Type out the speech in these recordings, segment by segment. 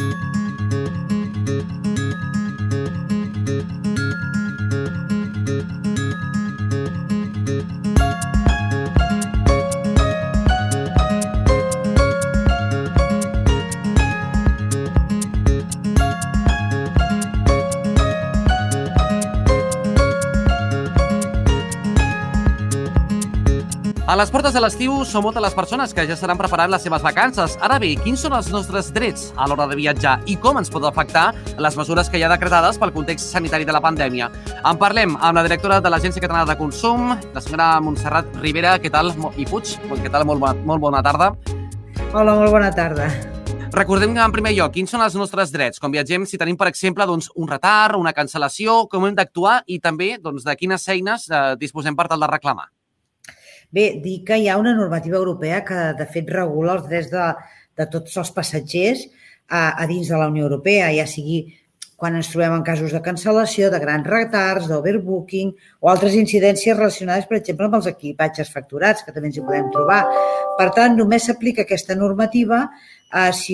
A les portes de l'estiu són moltes les persones que ja estaran preparant les seves vacances. Ara bé, quins són els nostres drets a l'hora de viatjar i com ens pot afectar les mesures que hi ha decretades pel context sanitari de la pandèmia? En parlem amb la directora de l'Agència Catalana de Consum, la senyora Montserrat Ribera. Què tal? I Puig, què tal? Molt bona tarda. Hola, molt bona tarda. Recordem que, en primer lloc, quins són els nostres drets? Quan viatgem, si tenim, per exemple, un retard, una cancel·lació, com hem d'actuar i també de quines eines disposem per tal de reclamar. Bé, dir que hi ha una normativa europea que, de fet, regula els drets de tots els passatgers a dins de la Unió Europea, ja sigui quan ens trobem en casos de cancel·lació, de grans retards, d'overbooking o altres incidències relacionades, per exemple, amb els equipatges facturats, que també ens hi podem trobar. Per tant, només s'aplica aquesta normativa si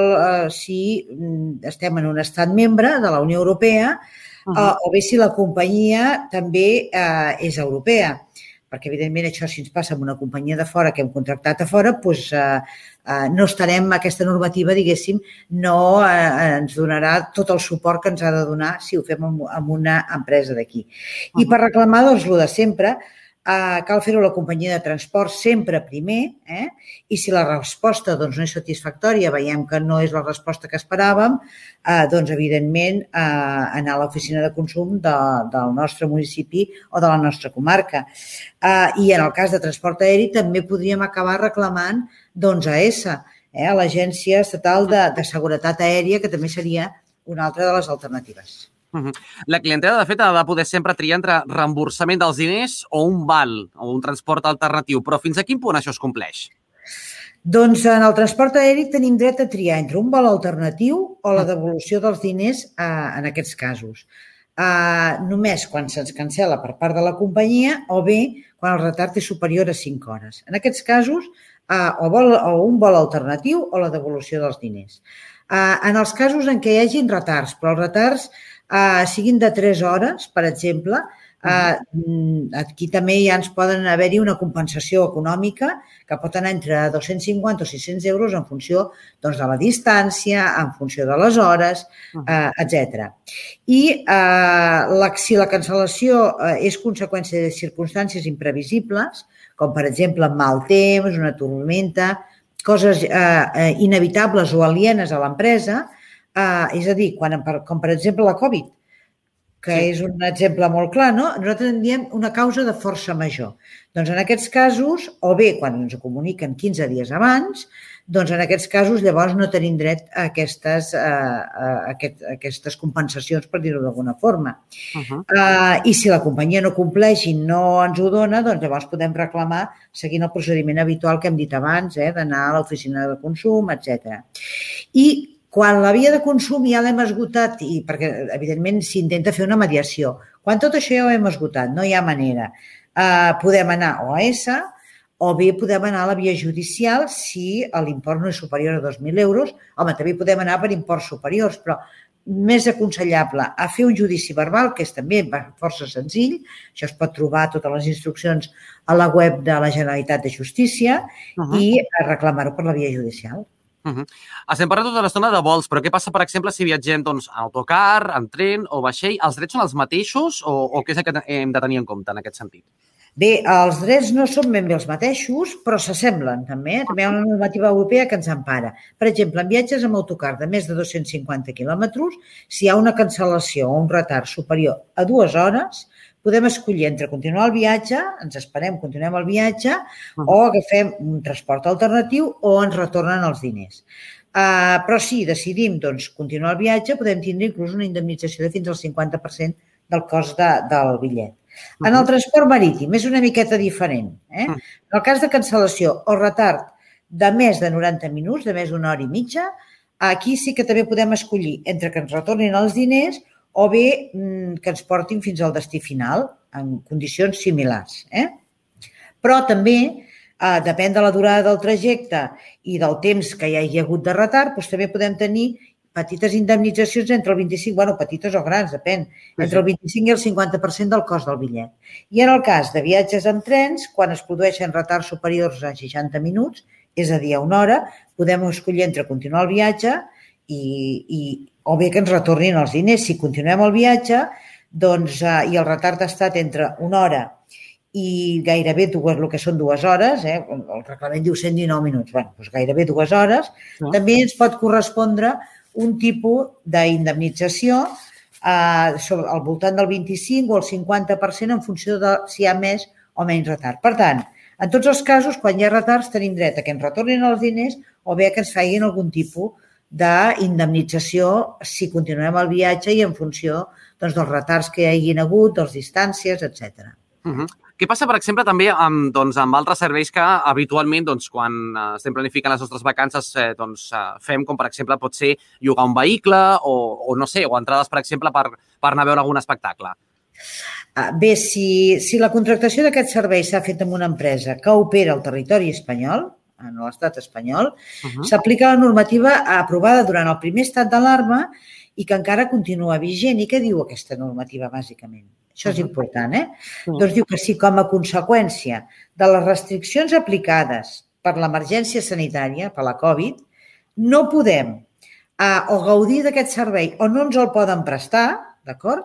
estem en un estat membre de la Unió Europea o bé si la companyia també és europea. Perquè, evidentment, això, si ens passa amb una companyia de fora que hem contractat a fora, doncs no estarem, aquesta normativa, diguéssim, no ens donarà tot el suport que ens ha de donar si ho fem amb una empresa d'aquí. I per reclamar, doncs, el de sempre, cal fer-ho a la companyia de transport sempre primer, i si la resposta no és satisfactòria, veiem que no és la resposta que esperàvem, doncs, evidentment, anar a l'oficina de consum del nostre municipi o de la nostra comarca. I en el cas de transport aeri també podríem acabar reclamant a ESA, a l'Agència Estatal de Seguretat Aèria, que també seria una altra de les alternatives. La clientela, de fet, ha de poder sempre triar entre reemborsament dels diners o un val o un transport alternatiu. Però fins a quin punt això es compleix? Doncs en el transport aeri tenim dret a triar entre un val alternatiu o la devolució dels diners en aquests casos. Només quan se'ns cancel·la per part de la companyia o bé quan el retard és superior a 5 hores. En aquests casos, o un vol alternatiu o la devolució dels diners. En els casos en què hi hagin retards, però els retards siguin de 3 hores, per exemple, aquí també ja ens poden haver-hi una compensació econòmica que pot anar entre 250 o 600 euros en funció de la distància, en funció de les hores, etc. I si la cancel·lació és conseqüència de circumstàncies imprevisibles, com per exemple mal temps, una tormenta, coses inevitables o alienes a l'empresa, és a dir, com per exemple la Covid, que és un exemple molt clar, nosaltres en diem una causa de força major. Doncs en aquests casos, o bé quan ens ho comuniquen 15 dies abans, doncs en aquests casos llavors no tenim dret a aquestes compensacions, per dir-ho d'alguna forma. I si la companyia no compleix i no ens ho dona, doncs llavors podem reclamar seguint el procediment habitual que hem dit abans, d'anar a l'oficina de consum, etc. I quan la via de consum ja l'hem esgotat, perquè evidentment s'intenta fer una mediació, quan tot això ja ho hem esgotat, no hi ha manera, podem anar o a ESA o bé podem anar a la via judicial si l'import no és superior a 2.000 euros. Home, també podem anar per imports superiors, però més aconsellable a fer un judici verbal, que és també força senzill, això es pot trobar totes les instruccions a la web de la Generalitat de Justícia, i reclamar-ho per la via judicial. Estem parlant tota l'estona de vols, però què passa, per exemple, si viatgem en autocar, en tren o vaixell? Els drets són els mateixos o què és el que hem de tenir en compte en aquest sentit? Bé, els drets no són ben bé els mateixos, però s'assemblen també. També hi ha una normativa europea que ens empara. Per exemple, en viatges amb autocar de més de 250 quilòmetres, si hi ha una cancel·lació o un retard superior a 2 hores, podem escollir entre continuar el viatge, ens esperem, continuem el viatge, o agafem un transport alternatiu o ens retornen els diners. Però si decidim continuar el viatge, podem tindre inclús una indemnització de fins al 50% del cost del bitllet. En el transport marítim és una miqueta diferent. En el cas de cancel·lació o retard de més de 90 minuts, de més d'una hora i mitja, aquí sí que també podem escollir entre que ens retornin els diners o bé que ens portin fins al destí final en condicions similars. Però també, depèn de la durada del trajecte i del temps que hi hagi hagut de retard, també podem tenir petites indemnitzacions entre el 25, petites o grans, depèn, entre el 25 i el 50% del cost del bitllet. I en el cas de viatges amb trens, quan es produeixen retards superiors a 60 minuts, és a dir, a una hora, podem escollir entre continuar el viatge o bé que ens retornin els diners. Si continuem el viatge i el retard ha estat entre una hora i gairebé el que són 2 hores, el reglament diu 119 minuts, doncs gairebé 2 hores, també ens pot correspondre un tipus d'indemnització al voltant del 25 o el 50% en funció de si hi ha més o menys retard. Per tant, en tots els casos, quan hi ha retards, tenim dret a que ens retornin els diners o bé que ens facin algun tipus d'indemnització si continuem el viatge i en funció dels retards que hi hagin hagut, de les distàncies, etc. Què passa, per exemple, també amb altres serveis que habitualment, quan estem planificant les nostres vacances, fem, com per exemple pot ser llogar un vehicle o no sé, o entrades, per exemple, per anar a veure algun espectacle? Bé, si la contractació d'aquest servei s'ha fet amb una empresa que opera al territori espanyol, en l'estat espanyol, s'aplica la normativa aprovada durant el primer estat d'alarma i que encara continua vigent. I què diu aquesta normativa, bàsicament? Això és important, Doncs diu que si com a conseqüència de les restriccions aplicades per l'emergència sanitària, per la Covid, no podem o gaudir d'aquest servei o no ens el poden prestar, d'acord?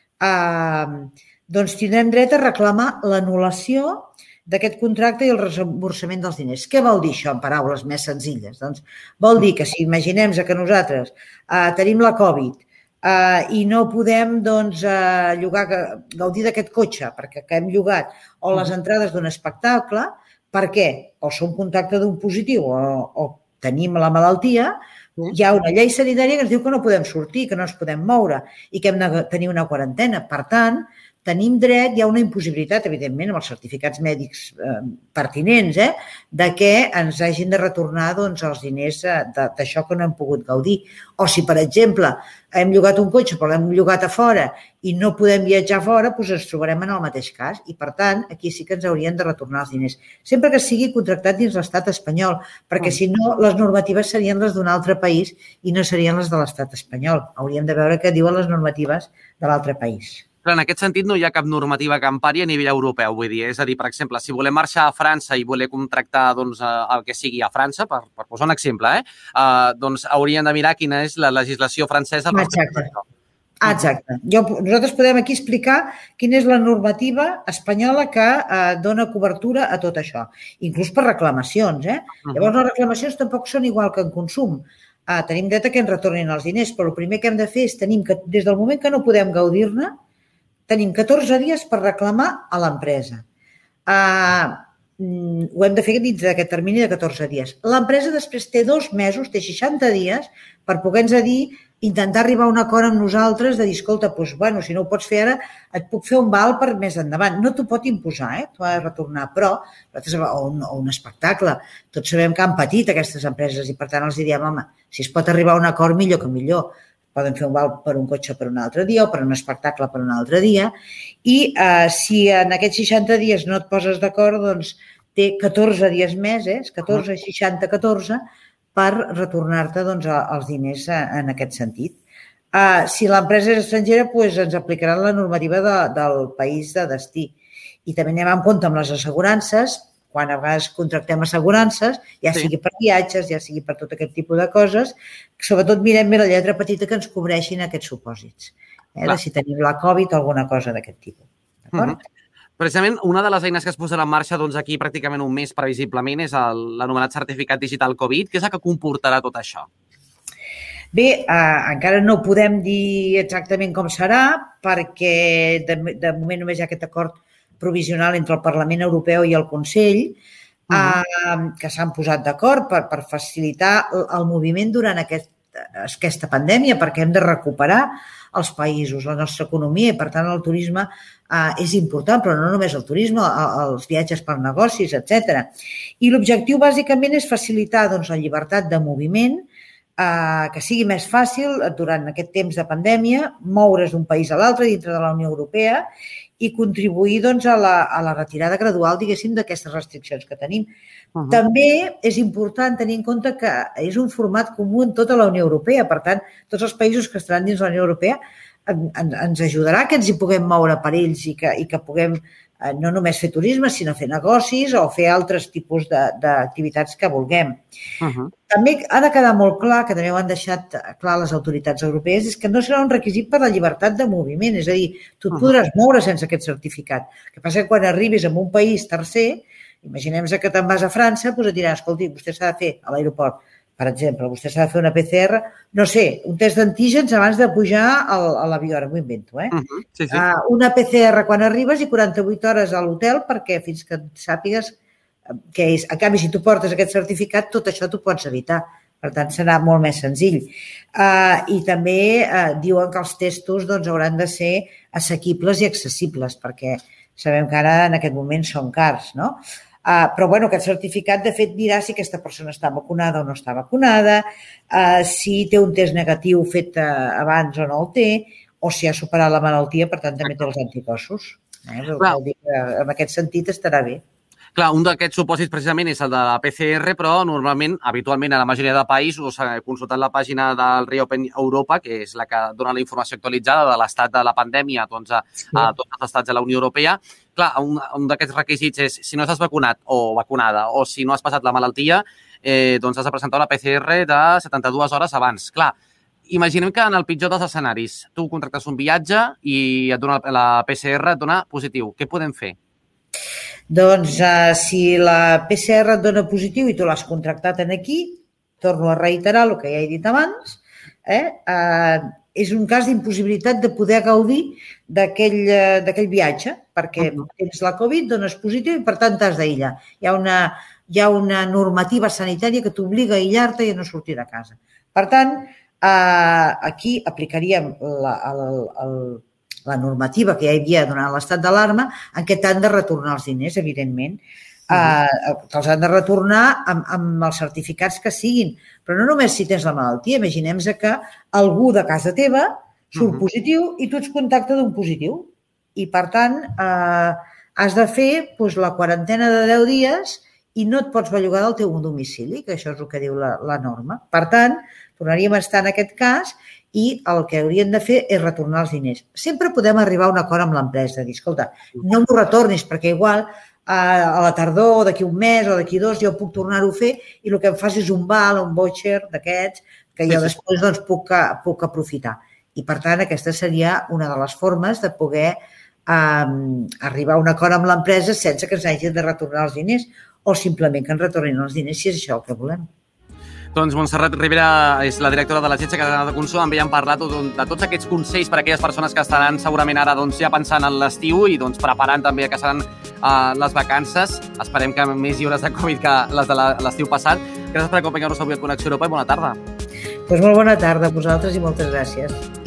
Doncs tindrem dret a reclamar l'anul·lació d'aquest contracte i el reemborsament dels diners. Què vol dir això en paraules més senzilles? Doncs vol dir que si imaginem que nosaltres tenim la Covid i no podem gaudir d'aquest cotxe perquè hem llogat o les entrades d'un espectacle, per què? O som contacte d'un positiu o tenim la malaltia, hi ha una llei sanitària que ens diu que no podem sortir, que no ens podem moure i que hem de tenir una quarantena. Per tant, tenim dret, hi ha una impossibilitat, evidentment, amb els certificats mèdics pertinents, de que ens hagin de retornar els diners d'això que no hem pogut gaudir. O si, per exemple, hem llogat un cotxe però l'hem llogat a fora i no podem viatjar a fora, doncs ens trobarem en el mateix cas i, per tant, aquí sí que ens haurien de retornar els diners. Sempre que sigui contractat dins l'estat espanyol, perquè si no, les normatives serien les d'un altre país i no serien les de l'estat espanyol. Hauríem de veure què diuen les normatives de l'altre país. En aquest sentit, no hi ha cap normativa que empari a nivell europeu, vull dir. És a dir, per exemple, si volem marxar a França i voler contractar el que sigui a França, per posar un exemple, doncs hauríem de mirar quina és la legislació francesa. Exacte. Nosaltres podem aquí explicar quina és la normativa espanyola que dona cobertura a tot això, inclús per reclamacions. Llavors, les reclamacions tampoc són igual que en consum. Tenim dret a que ens retornin els diners, però el primer que hem de fer és que des del moment que no podem gaudir-ne, tenim 14 dies per reclamar a l'empresa. Ho hem de fer dins d'aquest termini de 14 dies. L'empresa després té 2 mesos, té 60 dies, per poder-nos dir, intentar arribar a un acord amb nosaltres de dir, escolta, si no ho pots fer ara, et puc fer un val per més endavant. No t'ho pot imposar, t'ho ha de retornar, però, o un espectacle, tots sabem que han patit aquestes empreses i per tant els diem, home, si es pot arribar a un acord, millor que millor. Poden fer un val per un cotxe per un altre dia o per un espectacle per un altre dia. I si en aquests 60 dies no et poses d'acord, doncs té 14 dies més, 14, 60, 14, per retornar-te els diners en aquest sentit. Si l'empresa és estrangera, doncs ens aplicaran la normativa del país de destí. I també anem en compte amb les assegurances, quan a vegades contractem assegurances, ja sigui per viatges, ja sigui per tot aquest tipus de coses, sobretot mirem bé la lletra petita que ens cobreixin aquests supòsits, de si tenim la Covid o alguna cosa d'aquest tipus. D'acord? Precisament, una de les eines que es posarà en marxa aquí pràcticament un mes previsiblement és l'anomenat certificat digital Covid. Què és el que comportarà tot això? Bé, encara no podem dir exactament com serà perquè de moment només hi ha aquest acord provisional entre el Parlament Europeu i el Consell, que s'han posat d'acord per facilitar el moviment durant aquesta pandèmia, perquè hem de recuperar els països, la nostra economia, i per tant el turisme és important, però no només el turisme, els viatges per negocis, etc. I l'objectiu bàsicament és facilitar la llibertat de moviment, que sigui més fàcil durant aquest temps de pandèmia, moure's d'un país a l'altre dintre de la Unió Europea i contribuir doncs, a la retirada gradual, diguéssim, d'aquestes restriccions que tenim. També és important tenir en compte que és un format comú en tota la Unió Europea. Per tant, tots els països que estaran dins la Unió Europea ens ajudarà que ens hi puguem moure per ells i que puguem no només fer turisme, sinó fer negocis o fer altres tipus d'activitats que vulguem. També ha de quedar molt clar, que també ho han deixat clar les autoritats europees, és que no serà un requisit per la llibertat de moviment. És a dir, tu et podràs moure sense aquest certificat. El que passa que quan arribis a un país tercer, imaginem que te'n vas a França, doncs et diran, escolti, vostè s'ha de fer a l'aeroport, per exemple, vostè s'ha de fer una PCR, no sé, un test d'antígens abans de pujar a l'avió, ara m'ho invento, Sí. Una PCR quan arribes i 48 hores a l'hotel perquè fins que sàpigues què és. En canvi, si tu portes aquest certificat, tot això t'ho pots evitar. Per tant, serà molt més senzill. I també diuen que els testos hauran de ser assequibles i accessibles, perquè sabem que ara en aquest moment són cars, no? Però aquest certificat, de fet, dirà si aquesta persona està vacunada o no està vacunada, si té un test negatiu fet abans o no el té, o si ha superat la malaltia, per tant, també té els anticossos. Vol dir que en aquest sentit estarà bé. Clar, un d'aquests supòsits precisament és el de la PCR, però normalment, habitualment, a la majoria de països, consultant la pàgina del Reopen Europa, que és la que dona la informació actualitzada de l'estat de la pandèmia a tots els estats de la Unió Europea, clar, un d'aquests requisits és si no estàs vacunat o vacunada o si no has passat la malaltia, doncs has de presentar una PCR de 72 hores abans. Clar, imaginem que en el pitjor dels escenaris tu contractes un viatge i et dona la PCR et dona positiu. Què podem fer? Doncs si la PCR et dona positiu i tu l'has contractat aquí, torno a reiterar el que ja he dit abans, és un cas d'impossibilitat de poder gaudir d'aquell viatge, perquè tens la Covid, dones positiu i per tant t'has d'aïllar. Hi ha una normativa sanitària que t'obliga a aïllar-te i a no sortir de casa. Per tant, aquí aplicaríem la normativa que ja hi havia durant l'estat d'alarma en què t'han de retornar els diners, evidentment. Te'ls han de retornar amb els certificats que siguin. Però no només si tens la malaltia. Imaginem que algú de casa teva surt positiu i tu ets contacte d'un positiu. I, per tant, has de fer la quarantena de 10 dies i no et pots bellugar del teu domicili, que això és el que diu la norma. Per tant, tornaríem a estar en aquest cas i el que haurien de fer és retornar els diners. Sempre podem arribar a un acord amb l'empresa, dir, escolta, no m'ho retornis perquè igual a la tardor, d'aquí un mes o d'aquí 2, jo puc tornar-ho a fer i el que em fas és un val, un voucher d'aquests que jo després puc aprofitar. I, per tant, aquesta seria una de les formes de poder arribar a un acord amb l'empresa sense que ens hagin de retornar els diners o simplement que ens retornin els diners si és això el que volem. Doncs Montserrat Ribera és la directora de l'Agència Catalana de Consum. Amb ella hem parlat de tots aquests consells per a aquelles persones que estaran segurament ara ja pensant en l'estiu i preparant també que seran les vacances. Esperem que més lliures de Covid que les de l'estiu passat. Gràcies per acompanyar-nos avui a Connexió Europa i bona tarda. Doncs molt bona tarda a vosaltres i moltes gràcies.